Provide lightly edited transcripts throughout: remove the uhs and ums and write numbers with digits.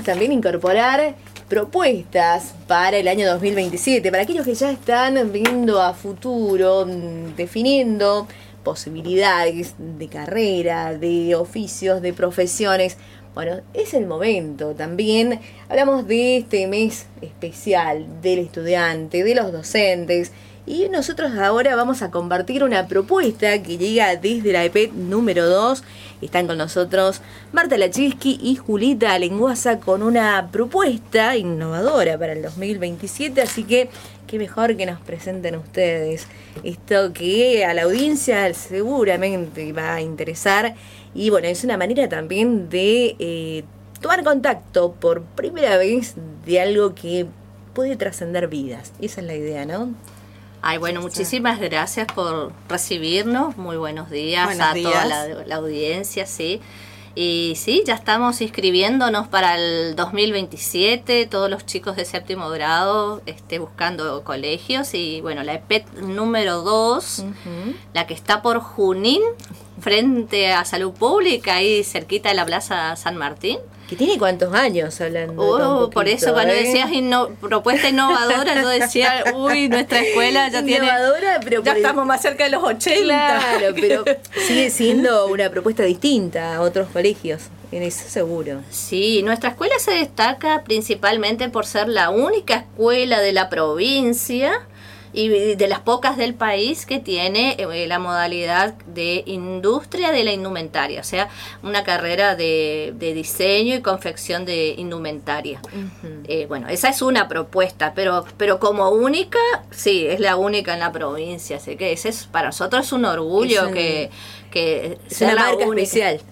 queremos también incorporar propuestas para el año 2027, para aquellos que ya están viendo a futuro, definiendo posibilidades de carrera, de oficios, de profesiones. Bueno, es el momento también. Hablamos de este mes especial del estudiante, de los docentes. Y nosotros ahora vamos a compartir una propuesta que llega desde la EPET número 2. Están con nosotros Marta Lachinsky y Julita Lenguaza con una propuesta innovadora para el 2027. Así que qué mejor que nos presenten ustedes esto que a la audiencia seguramente va a interesar. Y bueno, es una manera también de tomar contacto por primera vez de algo que puede trascender vidas. Esa es la idea, ¿no? Ay, bueno, muchísimas gracias por recibirnos. Muy buenos días toda la audiencia, sí. Y sí, ya estamos inscribiéndonos para el 2027, todos los chicos de séptimo grado buscando colegios. Y bueno, la EPET número 2, la que está por Junín, frente a Salud Pública, ahí cerquita de la Plaza San Martín. ¿Que tiene cuántos años hablando? Por eso cuando decías propuesta innovadora, yo decía, nuestra escuela ya innovadora, pero ya estamos más cerca de los 80. Claro, pero sigue siendo una propuesta distinta a otros colegios, en eso seguro. Sí, nuestra escuela se destaca principalmente por ser la única escuela de la provincia y de las pocas del país que tiene la modalidad de industria de la indumentaria, o sea, una carrera de diseño y confección de indumentaria. Bueno, esa es una propuesta, pero como única, sí, es la única en la provincia, así que ese es para nosotros es un orgullo que es una marca especial.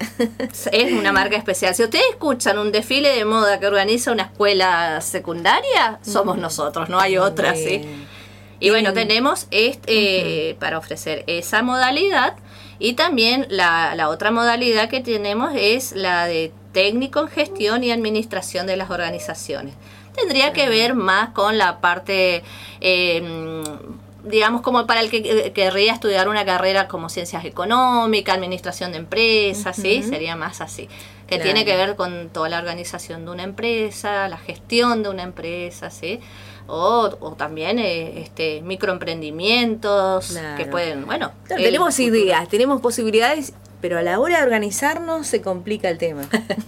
Es una marca especial. Si ustedes escuchan un desfile de moda que organiza una escuela secundaria, somos nosotros, no hay otra, ¿sí? Y bueno, tenemos para ofrecer esa modalidad, y también la otra modalidad que tenemos es la de técnico en gestión y administración de las organizaciones. Tendría que ver más con la parte, digamos, como para el que querría estudiar una carrera como ciencias económicas, administración de empresas, ¿sí? Sería más así. Que tiene que ver con toda la organización de una empresa, la gestión de una empresa, ¿sí? O también microemprendimientos que pueden, bueno. Tenemos ideas, tenemos posibilidades, pero a la hora de organizarnos se complica el tema.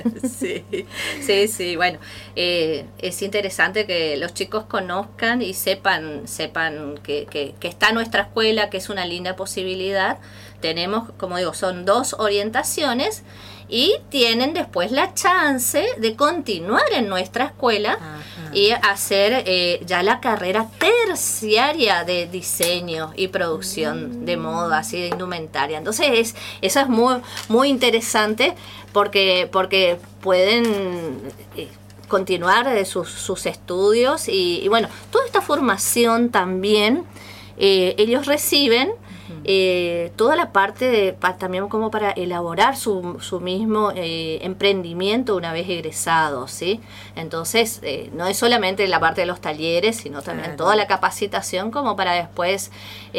Sí, bueno, es interesante que los chicos conozcan y sepan que está nuestra escuela, que es una linda posibilidad. Tenemos, como digo, son 2 orientaciones y tienen después la chance de continuar en nuestra escuela y hacer ya la carrera terciaria de diseño y producción de moda, así de indumentaria. Entonces eso es muy, muy interesante porque pueden continuar sus estudios y bueno, toda esta formación también ellos reciben toda la parte también como para elaborar su mismo emprendimiento una vez egresados, ¿sí? Entonces no es solamente la parte de los talleres, sino también toda la capacitación como para después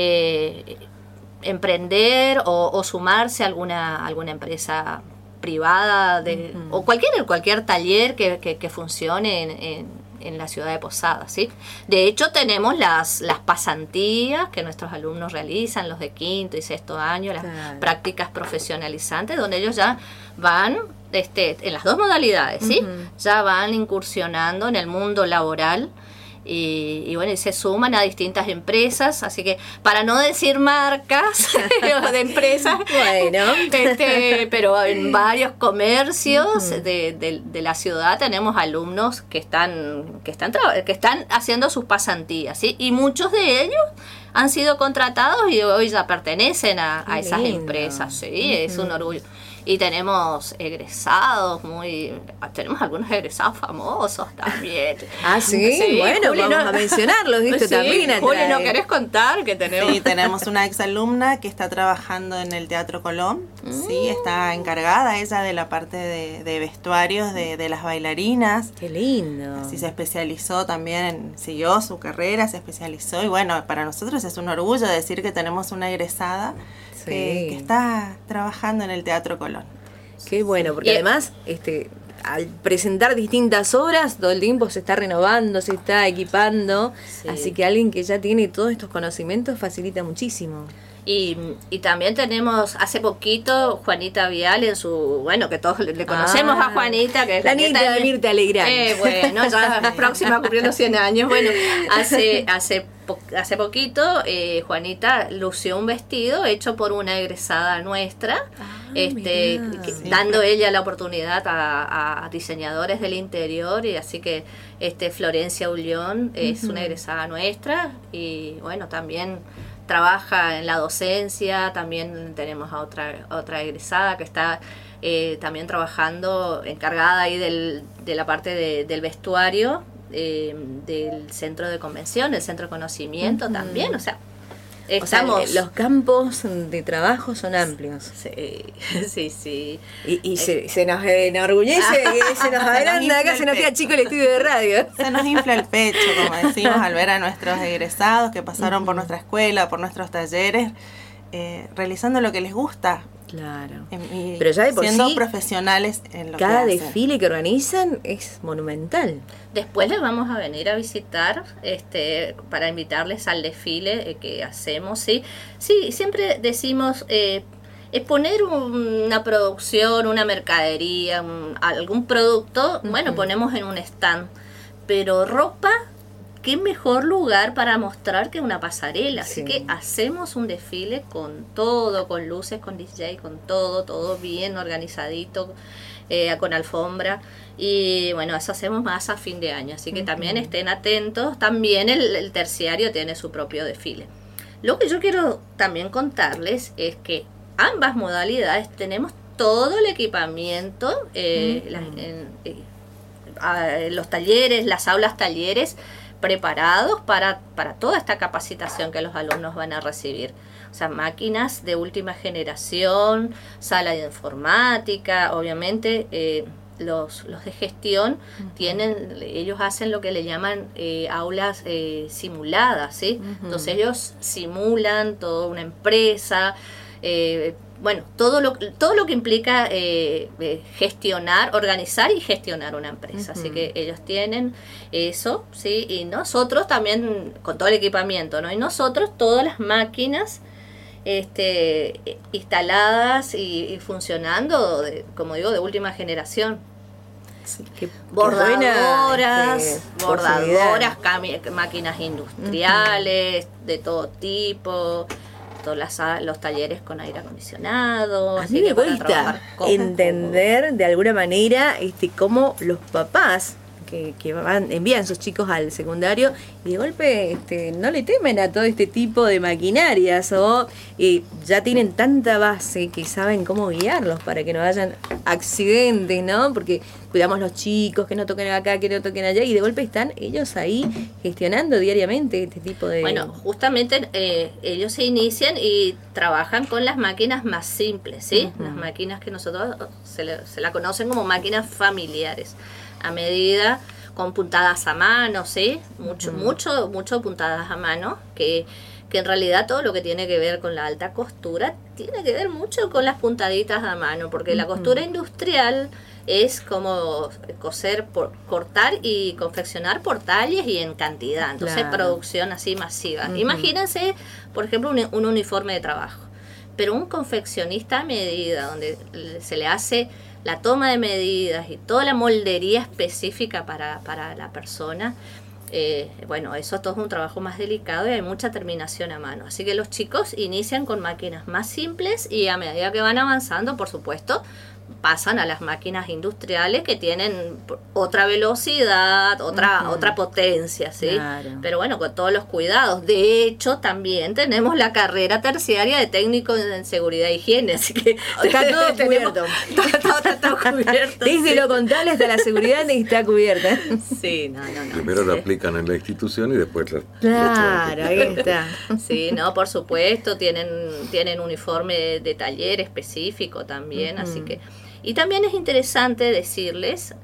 emprender o sumarse a alguna empresa privada o cualquier taller que funcione en la ciudad de Posadas, ¿sí? De hecho, tenemos las pasantías que nuestros alumnos realizan, los de quinto y sexto año, las prácticas profesionalizantes, donde ellos ya van en las 2 modalidades, ¿sí? Ya van incursionando en el mundo laboral. Y bueno, y se suman a distintas empresas, así que para no decir marcas de empresas, bueno, pero en varios comercios de la ciudad tenemos alumnos que están haciendo sus pasantías, ¿sí? Y muchos de ellos han sido contratados y hoy ya pertenecen a esas empresas, ¿sí? Es un orgullo. Y tenemos egresados tenemos algunos egresados famosos también. Sí, bueno, Juli, vamos a mencionarlos, ¿viste? También Juli, ¿no querés contar que tenemos? Sí, tenemos una exalumna que está trabajando en el Teatro Colón, sí, está encargada ella de la parte de vestuarios de las bailarinas. Qué lindo. Así se especializó también, siguió su carrera, se especializó y bueno, para nosotros es un orgullo decir que tenemos una egresada que está trabajando en el Teatro Colón. Qué bueno, porque además al presentar distintas obras, todo el tiempo se está renovando, se está equipando, Sí. así que alguien que ya tiene todos estos conocimientos facilita muchísimo. Y también tenemos hace poquito Juanita Vial en su, bueno, que todos le conocemos a Juanita, que es la nieta de Mirta Legrand. Bueno, ya próxima cumpliendo 100 años. Bueno, hace poquito Juanita lució un vestido hecho por una egresada nuestra, mirá. dando ella la oportunidad a diseñadores del interior, y así que Florencia Ullón es una egresada nuestra, y bueno, también trabaja en la docencia. También tenemos a otra egresada que está también trabajando, encargada ahí de la parte del vestuario del centro de convención, el centro de conocimiento también, o sea, estamos... los campos de trabajo son amplios. Sí. Y se nos enorgullece, que se nos agranda acá, se nos queda chico el estudio de radio. Se nos infla el pecho, como decimos, al ver a nuestros egresados que pasaron por nuestra escuela, por nuestros talleres, realizando lo que les gusta. Claro. Y pero ya de por siendo sí, profesionales en lo que cada hacen. desfile que organizan es monumental. Después les vamos a venir a visitar para invitarles al desfile que hacemos, ¿sí? Sí, siempre decimos exponer una producción, una mercadería, algún producto, bueno, ponemos en un stand, pero ropa, qué mejor lugar para mostrar que una pasarela. Así que hacemos un desfile con todo, con luces, con DJ, con todo bien organizadito, con alfombra. Y bueno, eso hacemos más a fin de año. Así que también estén atentos. También el terciario tiene su propio desfile. Lo que yo quiero también contarles es que ambas modalidades tenemos todo el equipamiento, los talleres, las aulas talleres, preparados para toda esta capacitación que los alumnos van a recibir. O sea, máquinas de última generación, sala de informática, obviamente los de gestión ellos hacen lo que le llaman aulas simuladas, ¿sí? Entonces ellos simulan toda una empresa, bueno, todo lo que implica gestionar, organizar y gestionar una empresa. Así que ellos tienen eso, ¿sí? Y nosotros también, con todo el equipamiento, ¿no? Y nosotros todas las máquinas instaladas y funcionando, como digo, de última generación. Sí, Bordadoras, posibilidad. máquinas industriales, de todo tipo, todos los talleres con aire acondicionado. A así mí que me para cuesta trabajar cómodo. entender de alguna manera cómo los papás que envían sus chicos al secundario y de golpe no le temen a todo este tipo de maquinarias, o ya tienen tanta base que saben cómo guiarlos para que no hayan accidentes, ¿no? Porque cuidamos los chicos, que no toquen acá, que no toquen allá, y de golpe están ellos ahí gestionando diariamente este tipo de... Bueno, justamente ellos se inician y trabajan con las máquinas más simples, ¿sí? Las máquinas que nosotros se la conocen como máquinas familiares, a medida, con puntadas a mano, ¿sí? Mucho puntadas a mano, que en realidad todo lo que tiene que ver con la alta costura tiene que ver mucho con las puntaditas a mano, porque la costura industrial es como coser, cortar y confeccionar por talles y en cantidad, entonces Claro. producción así masiva. Imagínense, por ejemplo, un uniforme de trabajo, pero un confeccionista a medida, donde se le hace la toma de medidas y toda la moldería específica para la persona. Bueno, eso todo es un trabajo más delicado y hay mucha terminación a mano. Así que los chicos inician con máquinas más simples y a medida que van avanzando, por supuesto, pasan a las máquinas industriales que tienen otra velocidad, otra potencia, ¿sí? Claro. Pero bueno, con todos los cuidados. De hecho, también tenemos la carrera terciaria de técnico en seguridad e higiene, así que Está todo cubierto. Está todo cubierto. Desde sí. lo contable hasta la seguridad está cubierta. Sí, no. Primero lo Sí. aplican en la institución y después lo Claro, ahí está. Sí, no, por supuesto, tienen uniforme de taller específico también, así que... Y también es interesante decirles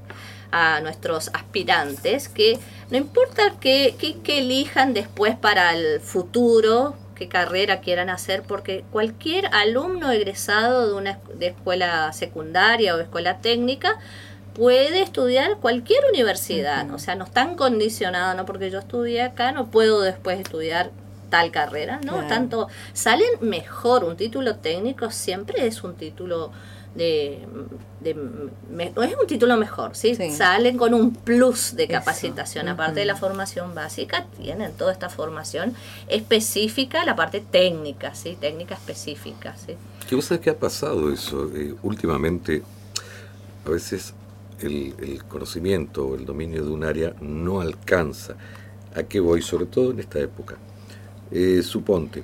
a nuestros aspirantes que no importa qué elijan después para el futuro, qué carrera quieran hacer, porque cualquier alumno egresado de escuela secundaria o escuela técnica puede estudiar cualquier universidad, o sea, no están condicionados, no porque yo estudié acá, no puedo después estudiar tal carrera, ¿no? Claro. Tanto salen mejor, un título técnico siempre es un título es un título mejor, ¿sí? Sí. Salen con un plus de Eso. capacitación, aparte de la formación básica, tienen toda esta formación específica, la parte técnica, ¿sí? Técnica específica, ¿sí? ¿Qué vos sabés qué ha pasado eso? Últimamente, a veces el conocimiento o el dominio de un área no alcanza. ¿A qué voy? Sobre todo en esta época. Suponte,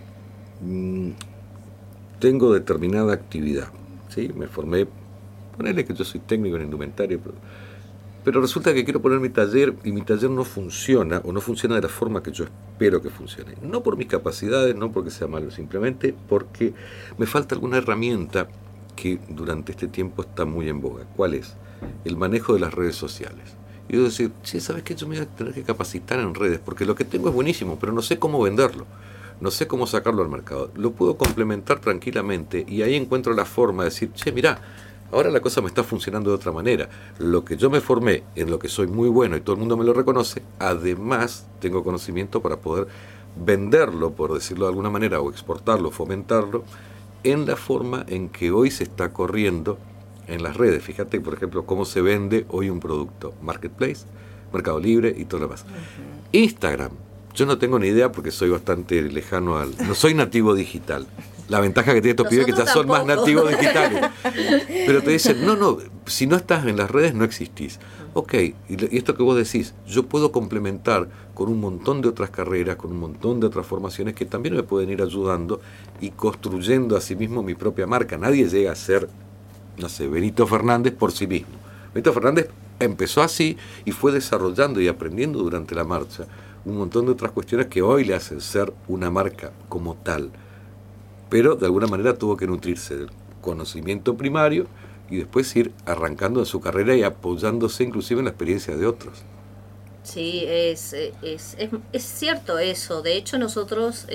tengo determinada actividad, ¿sí? Me formé, ponele que yo soy técnico en indumentaria, pero resulta que quiero poner mi taller y mi taller no funciona o no funciona de la forma que yo espero que funcione. No por mis capacidades, no porque sea malo, simplemente porque me falta alguna herramienta que durante este tiempo está muy en boga. ¿Cuál es? El manejo de las redes sociales. Y yo decir, che, ¿sabes qué? Yo me voy a tener que capacitar en redes, porque lo que tengo es buenísimo, pero no sé cómo venderlo, no sé cómo sacarlo al mercado. Lo puedo complementar tranquilamente y ahí encuentro la forma de decir, che, mirá, ahora la cosa me está funcionando de otra manera. Lo que yo me formé, en lo que soy muy bueno y todo el mundo me lo reconoce, además tengo conocimiento para poder venderlo, por decirlo de alguna manera, o exportarlo, fomentarlo, en la forma en que hoy se está corriendo en las redes. Fíjate, por ejemplo, cómo se vende hoy un producto. Marketplace, Mercado Libre y todo lo demás. Instagram. Yo no tengo ni idea porque soy bastante lejano no soy nativo digital. La ventaja que tiene estos pibes es que ya son más nativos digitales. Pero te dicen, no, si no estás en las redes no existís. Ok, y esto que vos decís, yo puedo complementar con un montón de otras carreras, con un montón de otras formaciones que también me pueden ir ayudando y construyendo a sí mismo mi propia marca. Nadie llega a ser, no sé, Benito Fernández por sí mismo. Benito Fernández empezó así y fue desarrollando y aprendiendo durante la marcha un montón de otras cuestiones que hoy le hacen ser una marca como tal. Pero de alguna manera tuvo que nutrirse del conocimiento primario y después ir arrancando en su carrera y apoyándose inclusive en la experiencia de otros. Sí, es cierto eso. De hecho, nosotros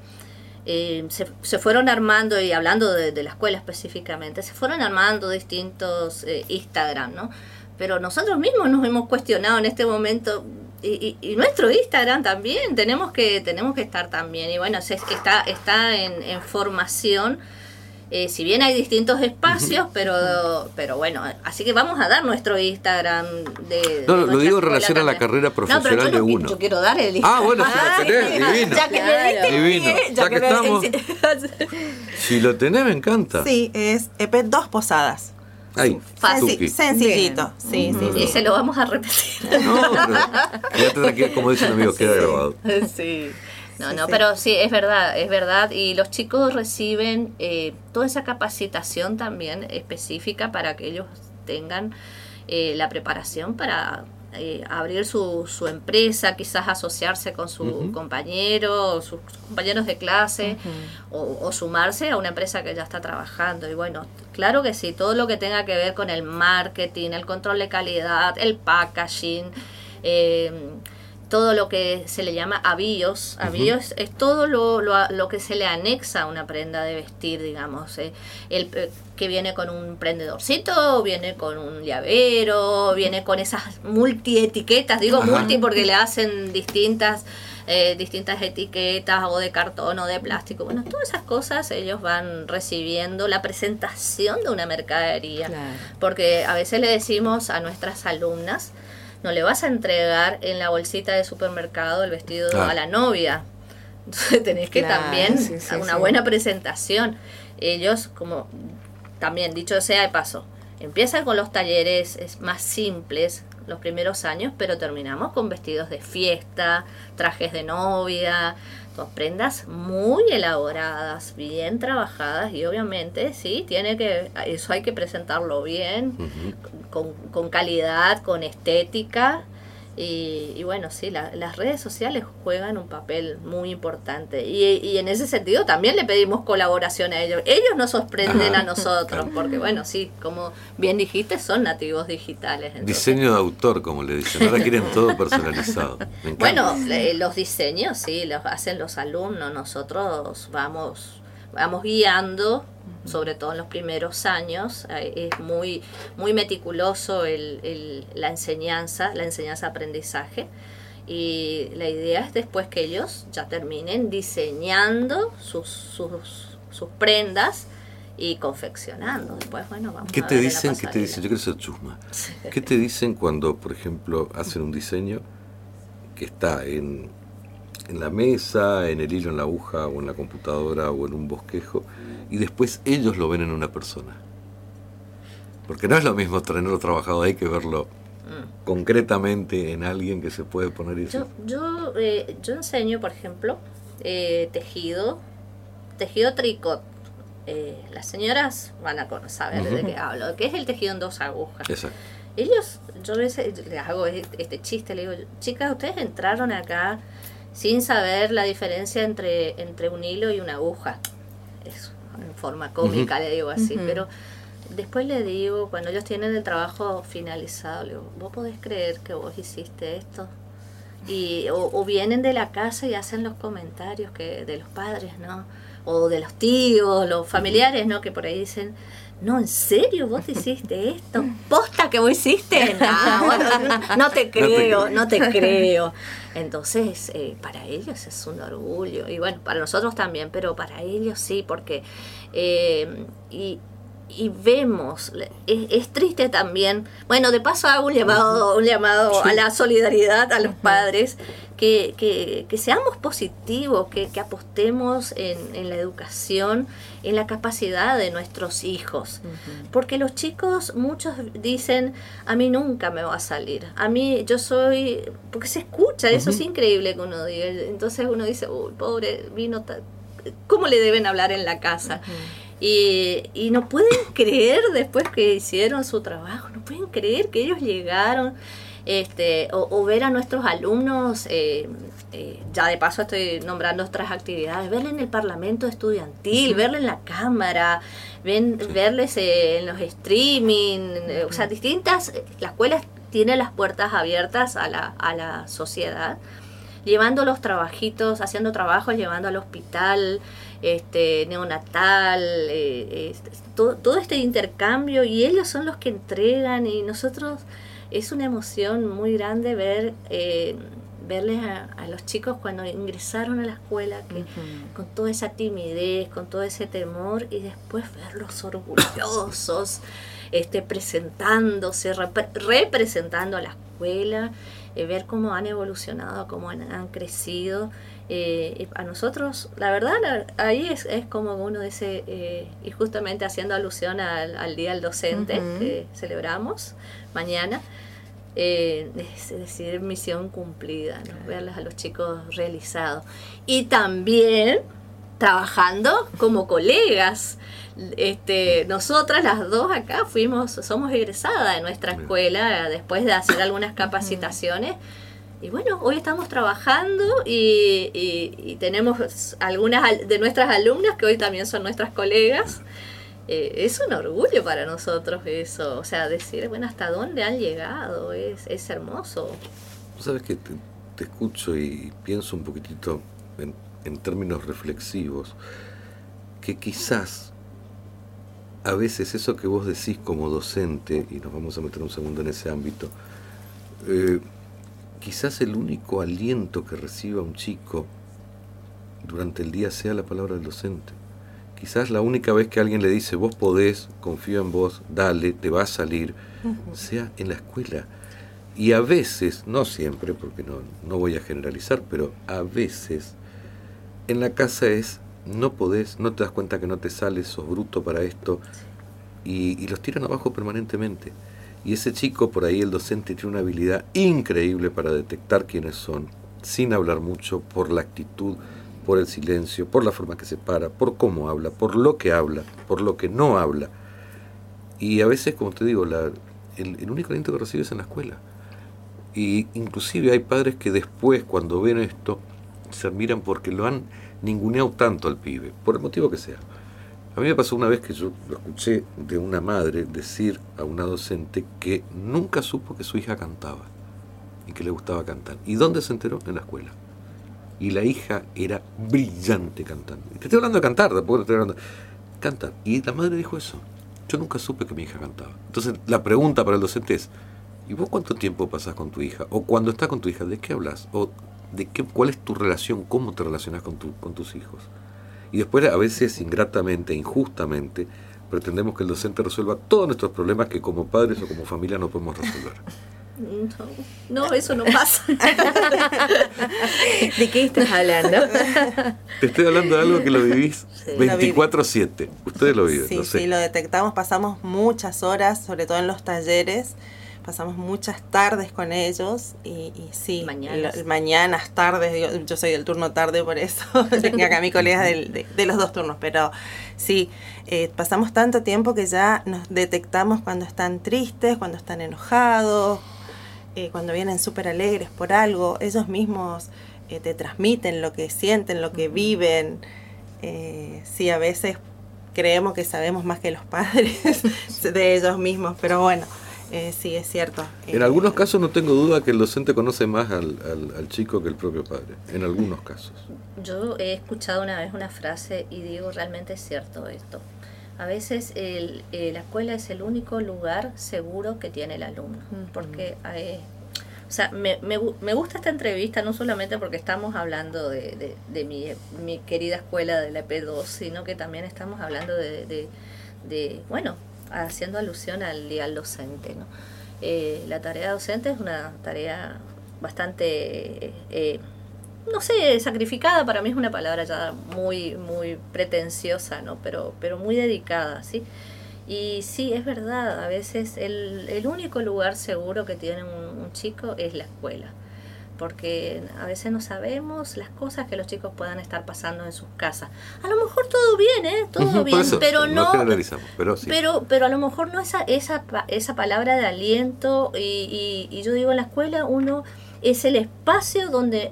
se fueron armando, y hablando de la escuela específicamente, se fueron armando distintos Instagram, ¿no? Pero nosotros mismos nos hemos cuestionado en este momento, y nuestro Instagram también, tenemos que estar también. Y bueno, está en formación. Si bien hay distintos espacios, pero bueno, así que vamos a dar nuestro Instagram No, lo digo en relación a la carrera profesional de uno. Yo quiero dar el Instagram. Bueno, si lo tenés, divino. Ya que me diste divino. pie, Ya que estamos. Si lo tenés, me encanta. Sí, es EP 2 Posadas. Ay, tuki. Sencillito. Sí. Y se lo vamos a repetir. No, pero quédate tranquilo, como dice un amigo, queda grabado. Sí. No, pero sí, es verdad. Y los chicos reciben toda esa capacitación también específica para que ellos tengan la preparación para abrir su empresa, quizás asociarse con su compañero, sus compañeros de clase, o sumarse a una empresa que ya está trabajando. Y bueno, claro que sí, todo lo que tenga que ver con el marketing, el control de calidad, el packaging, todo lo que se le llama avíos. Avíos es todo lo que se le anexa a una prenda de vestir, digamos. Que viene con un prendedorcito, viene con un llavero, viene con esas multietiquetas. Digo multi porque le hacen distintas etiquetas, o de cartón o de plástico. Bueno, todas esas cosas ellos van recibiendo la presentación de una mercadería. Claro. Porque a veces le decimos a nuestras alumnas, no le vas a entregar en la bolsita de supermercado el vestido a la novia. Entonces tenés que también una buena presentación. Ellos, como también dicho sea de paso, empiezan con los talleres más simples los primeros años, pero terminamos con vestidos de fiesta, trajes de novia, todas prendas muy elaboradas, bien trabajadas, y obviamente sí, eso hay que presentarlo bien, con calidad, con estética. Y bueno, sí, las redes sociales juegan un papel muy importante, y en ese sentido también le pedimos colaboración a ellos. Ellos nos sorprenden a nosotros, porque bueno, sí, como bien dijiste, son nativos digitales. Entonces, diseño de autor, como le dicen, ahora quieren todo personalizado. Me encanta. Bueno, los diseños sí, los hacen los alumnos, nosotros vamos vamos guiando, sobre todo en los primeros años. Es muy, muy meticuloso la enseñanza-aprendizaje. Y la idea es después que ellos ya terminen diseñando sus prendas y confeccionando. Después, bueno, vamos ¿Qué a te ver dicen? en la ¿Qué te dicen? Yo quiero ser chusma. ¿Qué te dicen cuando, por ejemplo, hacen un diseño que está en la mesa, en el hilo, en la aguja, o en la computadora, o en un bosquejo, y después ellos lo ven en una persona? Porque no es lo mismo tenerlo trabajado ahí que verlo concretamente en alguien que se puede poner y decir. Yo enseño, por ejemplo, tejido tricot. Las señoras van a saber de qué hablo, que es el tejido en 2 agujas. Exacto. Ellos, yo a veces les hago este chiste, le digo, chicas, ustedes entraron acá sin saber la diferencia entre un hilo y una aguja. Eso, en forma cómica le digo así, pero después le digo, cuando ellos tienen el trabajo finalizado, le digo, ¿vos podés creer que vos hiciste esto? Y, o vienen de la casa y hacen los comentarios de los padres, ¿no? O de los tíos, los familiares, ¿no? Que por ahí dicen, no, ¿en serio vos hiciste esto? ¿Posta que vos hiciste? No, bueno, no te creo. Entonces, para ellos es un orgullo. Y bueno, para nosotros también, pero para ellos sí, porque... y vemos, es triste también, bueno, de paso hago un llamado a la solidaridad a los padres, que seamos positivos, que apostemos en la educación, en la capacidad de nuestros hijos, porque los chicos, muchos dicen, a mí nunca me va a salir, a mí yo soy, porque se escucha, eso es increíble que uno diga, entonces uno dice, uy, pobre, ¿cómo le deben hablar en la casa? Y no pueden creer, después que hicieron su trabajo, no pueden creer que ellos llegaron, o ver a nuestros alumnos, ya de paso estoy nombrando otras actividades, verle en el Parlamento Estudiantil, verle en la Cámara, verles en los streaming, o sea, distintas, la escuela tiene las puertas abiertas a la sociedad, llevando los trabajitos, haciendo trabajos, llevando al hospital, neonatal, todo este intercambio, y ellos son los que entregan, y nosotros es una emoción muy grande verles a los chicos cuando ingresaron a la escuela, que con toda esa timidez, con todo ese temor, y después verlos orgullosos, presentándose, representando a la escuela, ver cómo han evolucionado, cómo han crecido. A nosotros, la verdad, ahí es como uno dice, y justamente haciendo alusión al Día del Docente que celebramos mañana, es decir, misión cumplida, ¿no? Verles a los chicos realizados. Y también trabajando como colegas. Nosotras las dos acá somos egresadas de nuestra escuela después de hacer algunas capacitaciones. Y bueno, hoy estamos trabajando y tenemos algunas de nuestras alumnas que hoy también son nuestras colegas. Es un orgullo para nosotros eso, o sea, decir, bueno, hasta dónde han llegado, es hermoso. Sabes que te escucho y pienso un poquitito en términos reflexivos, que quizás a veces eso que vos decís como docente, y nos vamos a meter un segundo en ese ámbito, quizás el único aliento que reciba un chico durante el día sea la palabra del docente. Quizás la única vez que alguien le dice, vos podés, confío en vos, dale, te va a salir, sea en la escuela. Y a veces, no siempre, porque no voy a generalizar, pero a veces en la casa es, no podés, no te das cuenta que no te sale, sos bruto para esto, y los tiran abajo permanentemente. Y ese chico, por ahí el docente tiene una habilidad increíble para detectar quiénes son, sin hablar mucho, por la actitud, por el silencio, por la forma que se para, por cómo habla, por lo que habla, por lo que no habla. Y a veces, como te digo, el único aliento que recibe es en la escuela. Y inclusive hay padres que después, cuando ven esto, se admiran porque lo han ninguneado tanto al pibe, por el motivo que sea. A mí me pasó una vez que yo lo escuché de una madre decir a una docente que nunca supo que su hija cantaba y que le gustaba cantar. ¿Y dónde se enteró? En la escuela. y la hija era brillante cantando. Y te estoy hablando de cantar, tampoco te estoy hablando cantar. Y la madre dijo eso. Yo nunca supe que mi hija cantaba. Entonces la pregunta para el docente es, ¿y vos cuánto tiempo pasás con tu hija? O cuando estás con tu hija, ¿de qué hablas? O ¿cuál es tu relación? ¿Cómo te relacionas con tus hijos? Y después, a veces, ingratamente, injustamente, pretendemos que el docente resuelva todos nuestros problemas que como padres o como familia no podemos resolver. No, eso no pasa. ¿De qué estás hablando? Te estoy hablando de algo que lo vivís 24/7. Ustedes lo viven, Sí, no sé. sí, lo detectamos, pasamos muchas horas, sobre todo en los talleres, pasamos muchas tardes con ellos y sí, mañanas, tardes, yo soy del turno tarde, por eso tengo acá a mis colegas de los dos turnos, pero sí, pasamos tanto tiempo que ya nos detectamos cuando están tristes, cuando están enojados, cuando vienen súper alegres por algo, ellos mismos te transmiten lo que sienten, lo que viven. Sí, a veces creemos que sabemos más que los padres de ellos mismos, pero bueno, sí, es cierto. En algunos casos no tengo duda que el docente conoce más al chico que el propio padre, en algunos casos. Yo he escuchado una vez una frase y digo, realmente es cierto esto. A veces la escuela es el único lugar seguro que tiene el alumno, porque o sea, me gusta esta entrevista no solamente porque estamos hablando de mi querida escuela de la EP2, sino que también estamos hablando de bueno, haciendo alusión al día del docente, ¿no? La tarea docente es una tarea bastante, no sé, sacrificada, para mí es una palabra ya muy pretenciosa, ¿no? Pero muy dedicada, ¿sí? Y sí, es verdad, a veces el único lugar seguro que tiene un chico es la escuela, porque a veces no sabemos las cosas que los chicos puedan estar pasando en sus casas. A lo mejor todo bien, todo bien, eso, pero no generalizamos, pero sí. Pero a lo mejor no esa palabra de aliento, y yo digo, en la escuela uno es el espacio donde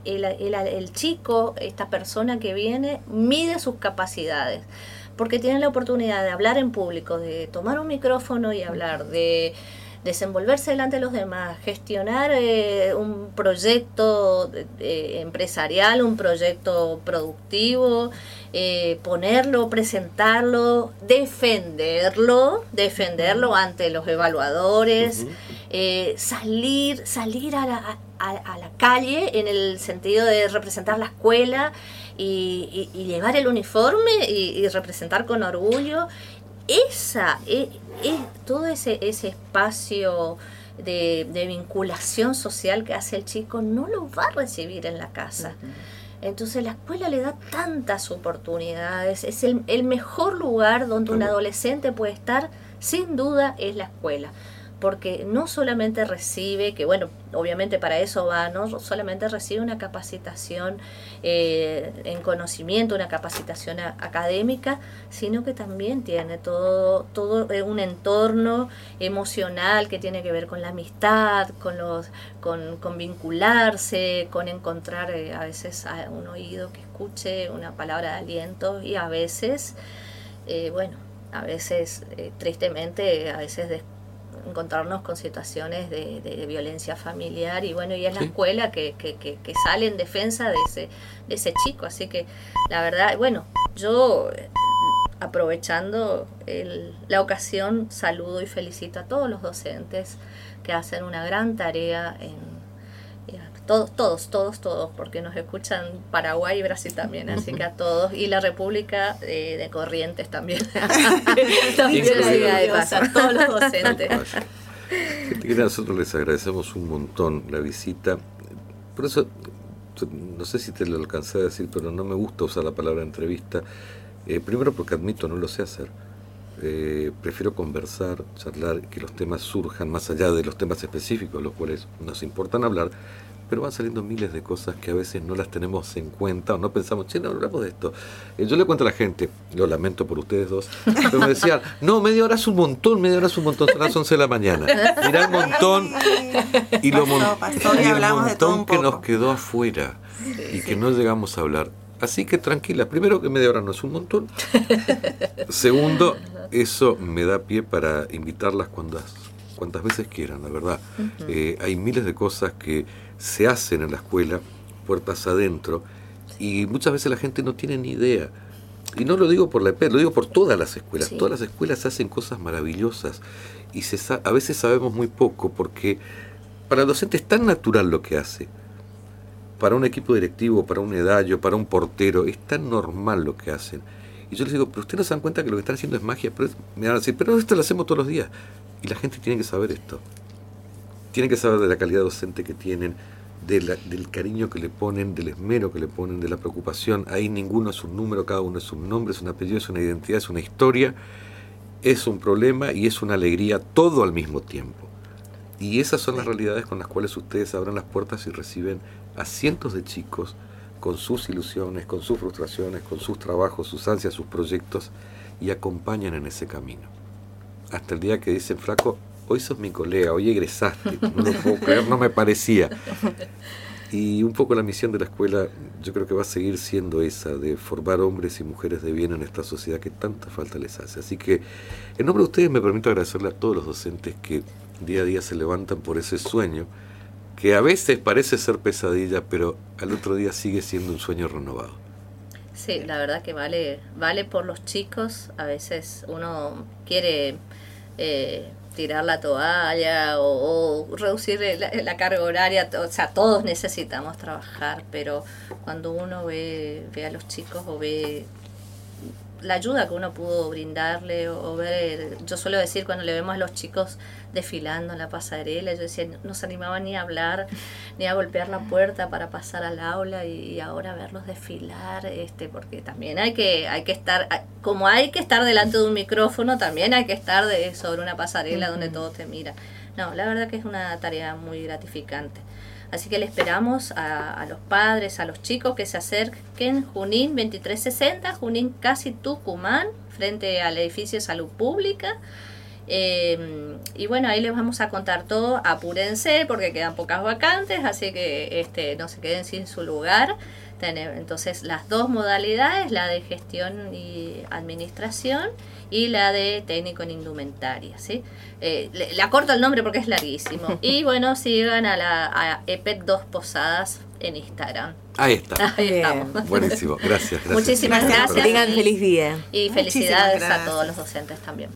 el chico, esta persona que viene, mide sus capacidades, porque tiene la oportunidad de hablar en público, de tomar un micrófono y hablar, de desenvolverse delante de los demás, gestionar un proyecto empresarial, un proyecto productivo, ponerlo, presentarlo, defenderlo ante los evaluadores, salir a la calle en el sentido de representar la escuela y llevar el uniforme y representar con orgullo. Todo ese espacio de vinculación social que hace el chico no lo va a recibir en la casa. Entonces la escuela le da tantas oportunidades, es el mejor lugar donde un adolescente puede estar, sin duda es la escuela, porque no solamente recibe, que bueno, obviamente para eso va, no solamente recibe una capacitación en conocimiento, una capacitación académica, sino que también tiene todo un entorno emocional que tiene que ver con la amistad, con vincularse, con encontrar a veces un oído que escuche una palabra de aliento, y a veces, tristemente, a veces encontrarnos con situaciones de violencia familiar, y bueno, y es la escuela que sale en defensa de ese chico. Así que la verdad, bueno, yo aprovechando la ocasión, saludo y felicito a todos los docentes que hacen una gran tarea todos, porque nos escuchan Paraguay y Brasil también, así que a todos, y la República de Corrientes también. A todos los docentes. Gente querida, nosotros les agradecemos un montón la visita. Por eso, no sé si te lo alcancé a decir, pero no me gusta usar la palabra entrevista. Primero porque admito, no lo sé hacer. Prefiero conversar, charlar, que los temas surjan más allá de los temas específicos, los cuales nos importan hablar, pero van saliendo miles de cosas que a veces no las tenemos en cuenta o no pensamos, no hablamos de esto. Yo le cuento a la gente, lo lamento por ustedes dos, pero me decían, no, media hora es un montón, son las 11 de la mañana. Mirá el montón y lo montón que nos quedó afuera y que no llegamos a hablar. Así que tranquila, primero que media hora no es un montón. Segundo, eso me da pie para invitarlas cuantas veces quieran, la verdad. Hay miles de cosas que se hacen en la escuela puertas adentro, y muchas veces la gente no tiene ni idea. Y no lo digo por la EPED, lo digo por todas las escuelas. Sí. Todas las escuelas hacen cosas maravillosas y a veces sabemos muy poco, porque para el docente es tan natural lo que hace. Para un equipo directivo, para un edallo, para un portero, es tan normal lo que hacen. Y yo les digo, pero ustedes no se dan cuenta que lo que están haciendo es magia. Pero me van a decir, pero esto lo hacemos todos los días. Y la gente tiene que saber esto. Tiene que saber de la calidad docente que tienen, del cariño que le ponen, del esmero que le ponen, de la preocupación. Ahí ninguno es un número, cada uno es un nombre, es un apellido, es una identidad, es una historia, es un problema y es una alegría, todo al mismo tiempo. Y esas son las realidades con las cuales ustedes abran las puertas y reciben a cientos de chicos con sus ilusiones, con sus frustraciones, con sus trabajos, sus ansias, sus proyectos, y acompañan en ese camino. Hasta el día que dicen, flaco, hoy sos mi colega, hoy egresaste, no lo puedo creer, no me parecía. Y un poco la misión de la escuela, yo creo que va a seguir siendo esa, de formar hombres y mujeres de bien en esta sociedad que tanta falta les hace. Así que, en nombre de ustedes, me permito agradecerle a todos los docentes que día a día se levantan por ese sueño, que a veces parece ser pesadilla, pero al otro día sigue siendo un sueño renovado. Sí, la verdad que vale por los chicos. A veces uno quiere tirar la toalla o reducir la carga horaria, o sea, todos necesitamos trabajar, pero cuando uno ve a los chicos o ve la ayuda que uno pudo brindarle o ver, yo suelo decir cuando le vemos a los chicos desfilando en la pasarela, yo decía, no se animaban ni a hablar, ni a golpear la puerta para pasar al aula, y ahora verlos desfilar, porque también hay que estar, como hay que estar delante de un micrófono, también hay que estar sobre una pasarela donde todo te mira. No, la verdad que es una tarea muy gratificante. Así que le esperamos a los padres, a los chicos que se acerquen. Junín 2360, Junín casi Tucumán, frente al edificio de salud pública. Y bueno, ahí les vamos a contar todo. Apúrense porque quedan pocas vacantes, así que no se queden sin su lugar. Entonces las dos modalidades, la de gestión y administración y la de técnico en indumentaria, ¿sí? Le acorto el nombre porque es larguísimo. Y bueno, sigan a EPEC 2 Posadas en Instagram. Ahí está. Ahí estamos. Buenísimo, gracias. Muchísimas gracias. Tengan feliz día. Y felicidades a todos los docentes también.